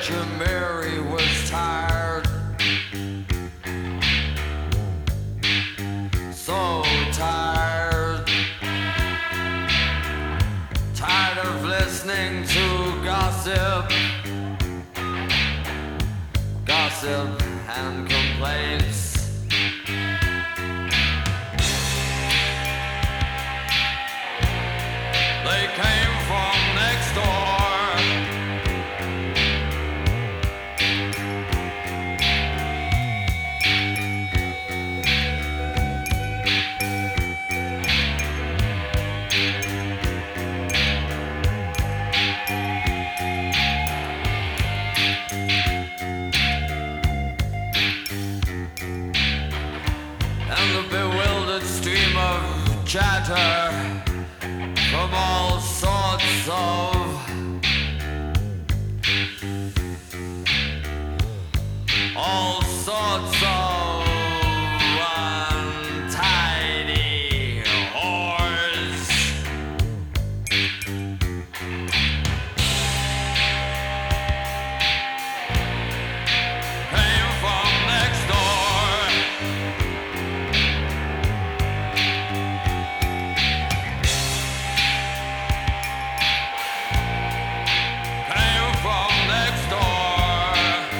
Virgin Mary was tired, so tired, tired of listening to gossip, gossip and complaints. They came from next door. And the bewildered stream of chatter from all sorts of untidy whores. Came from next door. Came from next door.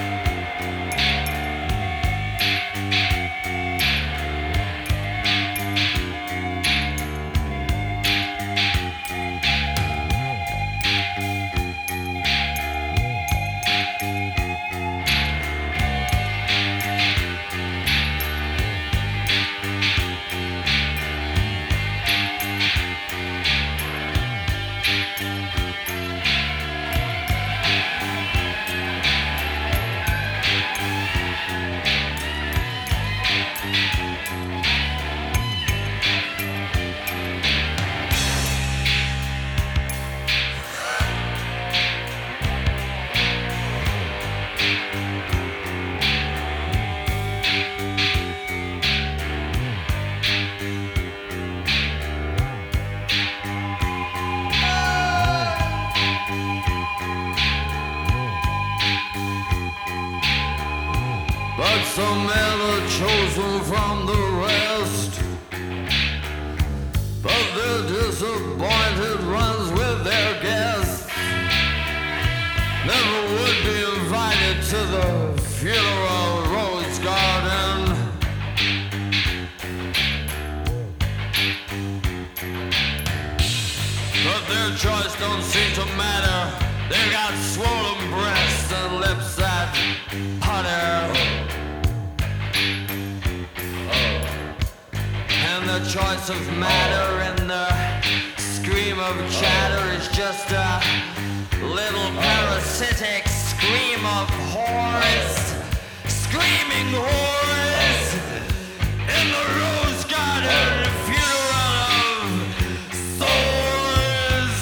But some men are chosen from the rest, but their disappointed runs with their guests never would be invited to the funeral rose garden. But their choice don't seem to matter. They got swollen breasts and lips that putter. And the choice of matter and the scream of chatter is just a little parasitic scream of whores, screaming whores in the rose garden funeral of sores.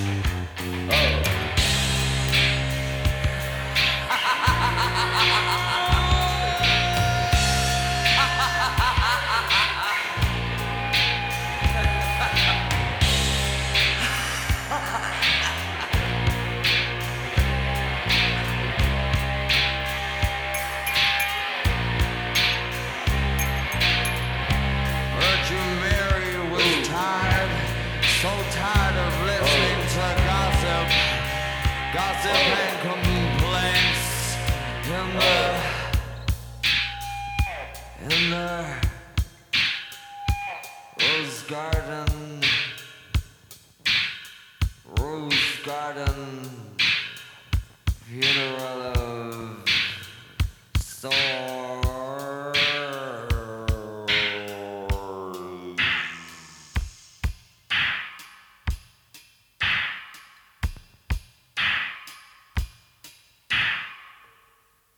Virgin Mary was tired, so tired of listening to gossip, gossip and complaints in the rose garden, rose garden funeral.